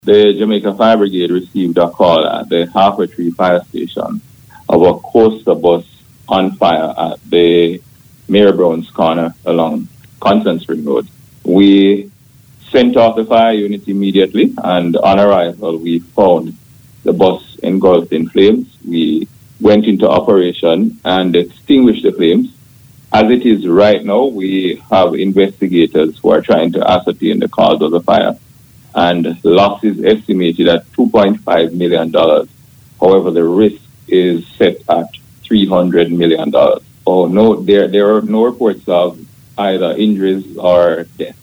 The Jamaica Fire Brigade received a call at the Harper Tree Fire Station of a coaster bus on fire at the Mayor Brown's Corner along Constant Spring Road. We sent off the fire unit immediately, and on arrival, we found the bus engulfed in flames. We went into operation and extinguished the flames. As it is right now, we have investigators who are trying to ascertain the cause of the fire, and loss is estimated at $2.5 million. However, the risk is set at $300 million. Oh, no, there are no reports of either injuries or death.